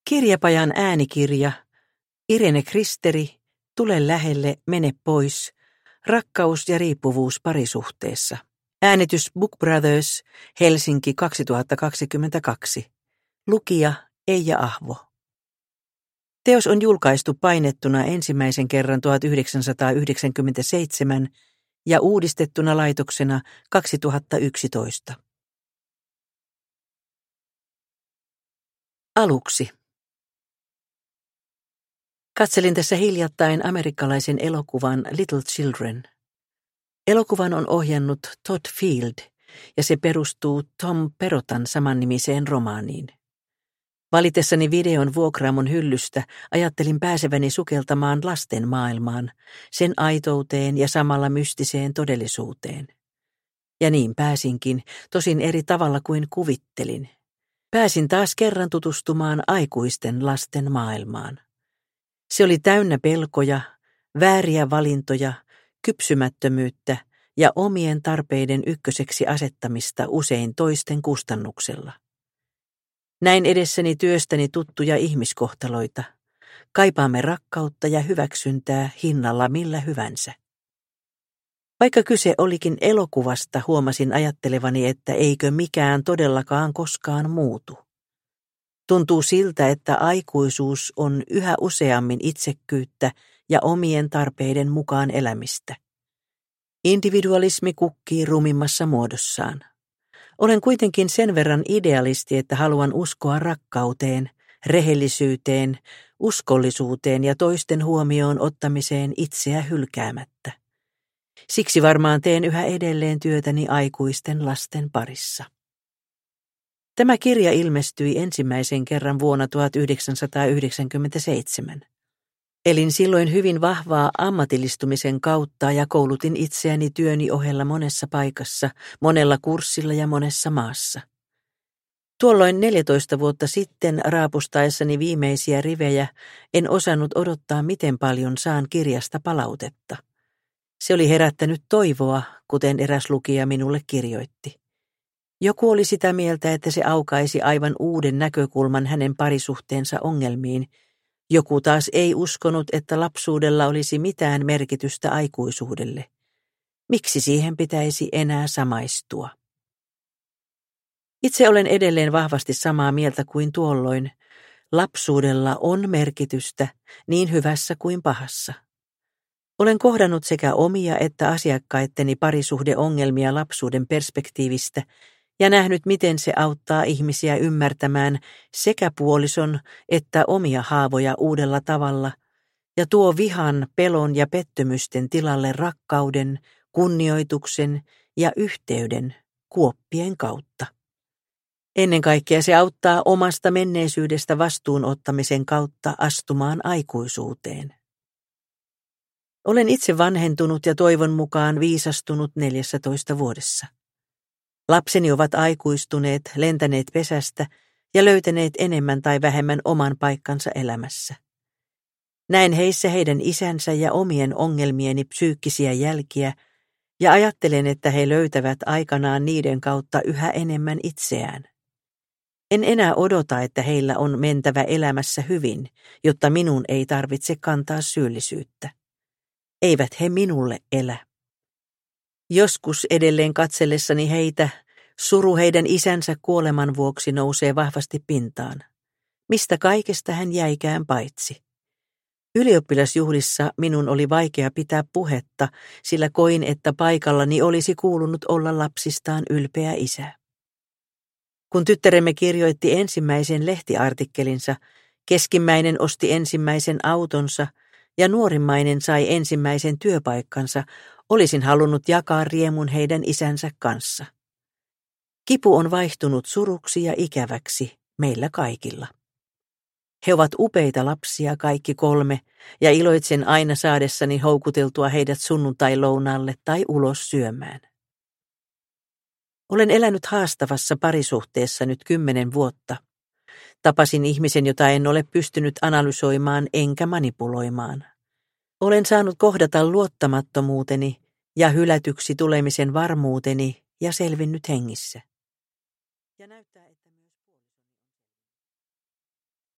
Kirjapajan äänikirja, Irene Kristeri, Tule lähelle, mene pois, rakkaus ja riippuvuus parisuhteessa. Äänitys Book Brothers, Helsinki 2022. Lukija Eija Ahvo. Teos on julkaistu painettuna ensimmäisen kerran 1997 ja uudistettuna laitoksena 2011. Aluksi. Katselin tässä hiljattain amerikkalaisen elokuvan Little Children. Elokuvan on ohjannut Todd Field ja se perustuu Tom Perotan samannimiseen romaaniin. Valitessani videon vuokraamon hyllystä ajattelin pääseväni sukeltamaan lasten maailmaan, sen aitouteen ja samalla mystiseen todellisuuteen. Ja niin pääsinkin, tosin eri tavalla kuin kuvittelin. Pääsin taas kerran tutustumaan aikuisten lasten maailmaan. Se oli täynnä pelkoja, vääriä valintoja, kypsymättömyyttä ja omien tarpeiden ykköseksi asettamista usein toisten kustannuksella. Näin edessäni työstäni tuttuja ihmiskohtaloita. Kaipaamme rakkautta ja hyväksyntää hinnalla millä hyvänsä. Vaikka kyse olikin elokuvasta, huomasin ajattelevani, että eikö mikään todellakaan koskaan muutu. Tuntuu siltä, että aikuisuus on yhä useammin itsekkyyttä ja omien tarpeiden mukaan elämistä. Individualismi kukkii rumimmassa muodossaan. Olen kuitenkin sen verran idealisti, että haluan uskoa rakkauteen, rehellisyyteen, uskollisuuteen ja toisten huomioon ottamiseen itseä hylkäämättä. Siksi varmaan teen yhä edelleen työtäni aikuisten lasten parissa. Tämä kirja ilmestyi ensimmäisen kerran vuonna 1997. Elin silloin hyvin vahvaa ammatillistumisen kautta ja koulutin itseäni työni ohella monessa paikassa, monella kurssilla ja monessa maassa. Tuolloin 14 vuotta sitten raapustaessani viimeisiä rivejä en osannut odottaa, miten paljon saan kirjasta palautetta. Se oli herättänyt toivoa, kuten eräs lukija minulle kirjoitti. Joku oli sitä mieltä, että se aukaisi aivan uuden näkökulman hänen parisuhteensa ongelmiin. Joku taas ei uskonut, että lapsuudella olisi mitään merkitystä aikuisuudelle. Miksi siihen pitäisi enää samaistua? Itse olen edelleen vahvasti samaa mieltä kuin tuolloin. Lapsuudella on merkitystä niin hyvässä kuin pahassa. Olen kohdannut sekä omia että asiakkaitteni parisuhdeongelmia lapsuuden perspektiivistä ja nähnyt, miten se auttaa ihmisiä ymmärtämään sekä puolison että omia haavoja uudella tavalla ja tuo vihan, pelon ja pettymysten tilalle rakkauden, kunnioituksen ja yhteyden kuoppien kautta. Ennen kaikkea se auttaa omasta menneisyydestä vastuunottamisen kautta astumaan aikuisuuteen. Olen itse vanhentunut ja toivon mukaan viisastunut 14 vuodessa. Lapseni ovat aikuistuneet, lentäneet pesästä ja löytäneet enemmän tai vähemmän oman paikkansa elämässä. Näen heissä heidän isänsä ja omien ongelmieni psyykkisiä jälkiä ja ajattelen, että he löytävät aikanaan niiden kautta yhä enemmän itseään. En enää odota, että heillä on mentävä elämässä hyvin, jotta minun ei tarvitse kantaa syyllisyyttä. Eivät he minulle elä. Joskus edelleen katsellessani heitä, suru heidän isänsä kuoleman vuoksi nousee vahvasti pintaan. Mistä kaikesta hän jäikään paitsi? Ylioppilasjuhlissa minun oli vaikea pitää puhetta, sillä koin, että paikallani olisi kuulunut olla lapsistaan ylpeä isä. Kun tyttäremme kirjoitti ensimmäisen lehtiartikkelinsa, keskimmäinen osti ensimmäisen autonsa ja nuorimmainen sai ensimmäisen työpaikkansa, olisin halunnut jakaa riemun heidän isänsä kanssa. Kipu on vaihtunut suruksi ja ikäväksi meillä kaikilla. He ovat upeita lapsia kaikki 3 ja iloitsen aina saadessani houkuteltua heidät sunnuntai-lounaalle tai ulos syömään. Olen elänyt haastavassa parisuhteessa nyt 10 vuotta. Tapasin ihmisen, jota en ole pystynyt analysoimaan enkä manipuloimaan. Olen saanut kohdata luottamattomuuteni ja hylätyksi tulemisen varmuuteni ja selvinnyt hengissä.